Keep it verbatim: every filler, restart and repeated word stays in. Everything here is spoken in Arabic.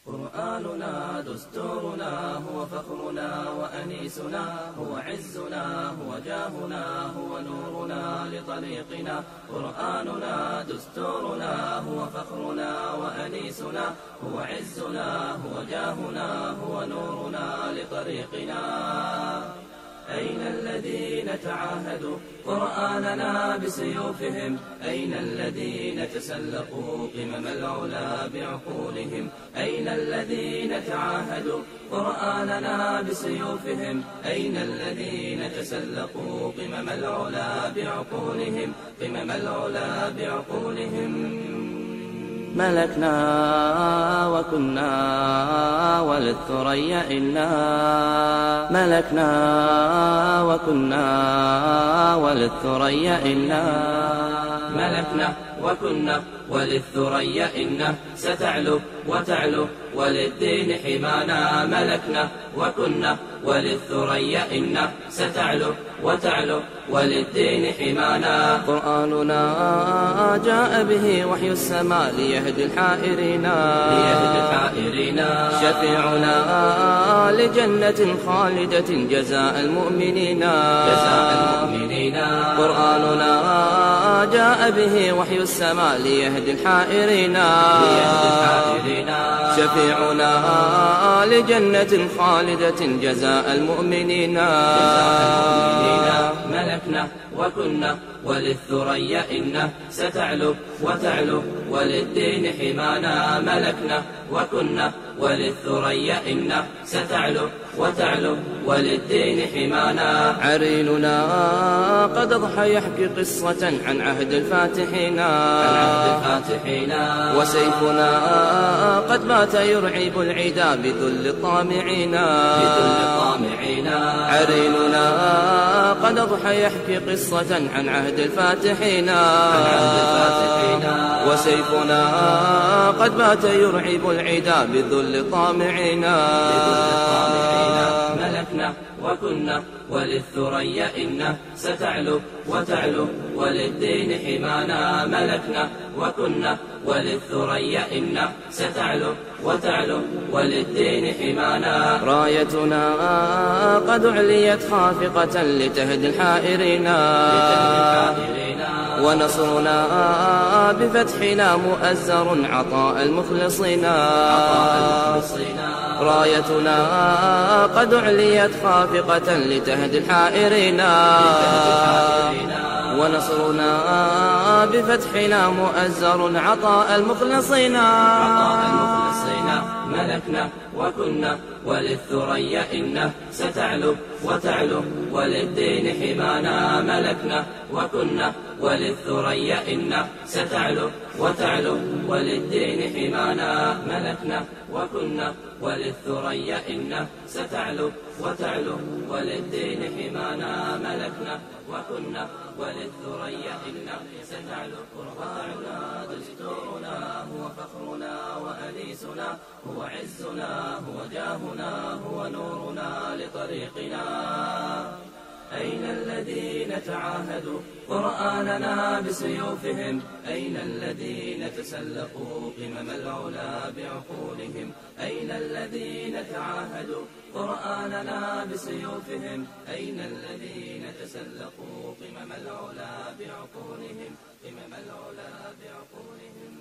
قرآننا دستورنا هو فخرنا وأنيسنا، هو عزنا هو جاهنا هو نورنا لطريقنا. قرآننا دستورنا هو فخرنا وأنيسنا، هو عزنا هو جاهنا هو نورنا لطريقنا. أين الذين تعاهدوا قرآننا بسيوفهم؟ أين الذين تسلقوا قمم العلا بعقولهم؟ أين الذين تعاهدوا قرآننا بسيوفهم؟ أين الذين تسلقوا قمم العلا بعقولهم؟ قمم العلا بعقولهم. ملكنا وكنا وللثريا إنا، ملكنا وكنا وللثريا إنا، ملكنا وكنا وللثريا إنا، ستعلو وتعلو وللدين حمانا. ملكنا وكنا وللثريا إنا، ستعلو وتعلو وللدين حمانا. قرآننا جاء به وحي السماء ليهدي الحائرين، ليهدي الحائرين. شفيعنا لجنة خالدة جزاء المؤمنين، جزاء المؤمنين. قرآننا جاء به وحي السماء ليهدي الحائرين، ليهدي الحائرين. شفيعنا لجنة خالدة جزاء المؤمنين، جزاء المؤمنين. ملكنا وكنا وللثريا إنا، ستعلو وتعلو وللدين حمانا. ملكنا وكنا وللثريا إنا، ستعلو وتعلو وللدين حمانا. عريننا قد أضحى يحكي قصة عن عهد الفاتحين، عن عهد الفاتحين. وسيفنا قد بات يرعب العدا بذل الطامعين، بذل الطامعين. عريننا قد أضحى يحكي قصة عن عهد الفاتحين، عن عهد الفاتحين. وسيفنا قد بات يرعب العدا بذل الطامعين، بذل الطامعين. ملكنا وكنا وللثريا إنا، ستعلو وتعلو وللدين حمانا. ملكنا وكنا وللثريا إنا، ستعلو وتعلو وللدين حمانا. رايتنا قد عليت خافقة لتهدي الحائرين، ونصرنا بفتحنا مؤزر عطاء المخلصين. رايتنا قد عليت خافقة لتهدي الحائرين، ونصرنا بفتحنا مؤزر عطاء المخلصين. ملكنا وكنا وللثريا إنا، ستعلو وتعلو وللدين حمانا. ملكنا وكنا وللثريا إنا، ستعلو وتعلو وللدين حمانا. ملكنا وكنا وللثريا إنا، ستعلو وتعلو وللدين حمانا. ملكنا وكنا وللثريا إنا، ستعلو وتعلو. دستورنا هو فخرنا وأنيسنا، هو عزنا هو جاهنا هو نورنا لطريقنا. أين الذين تعاهدوا قرآننا بسيوفهم؟ أين الذين تسلقوا قمم العلا بعقولهم؟ أين الذين تعاهدوا قرآننا بسيوفهم؟ أين الذين تسلقوا قمم العلا بعقولهم؟ قمم العلا بعقولهم.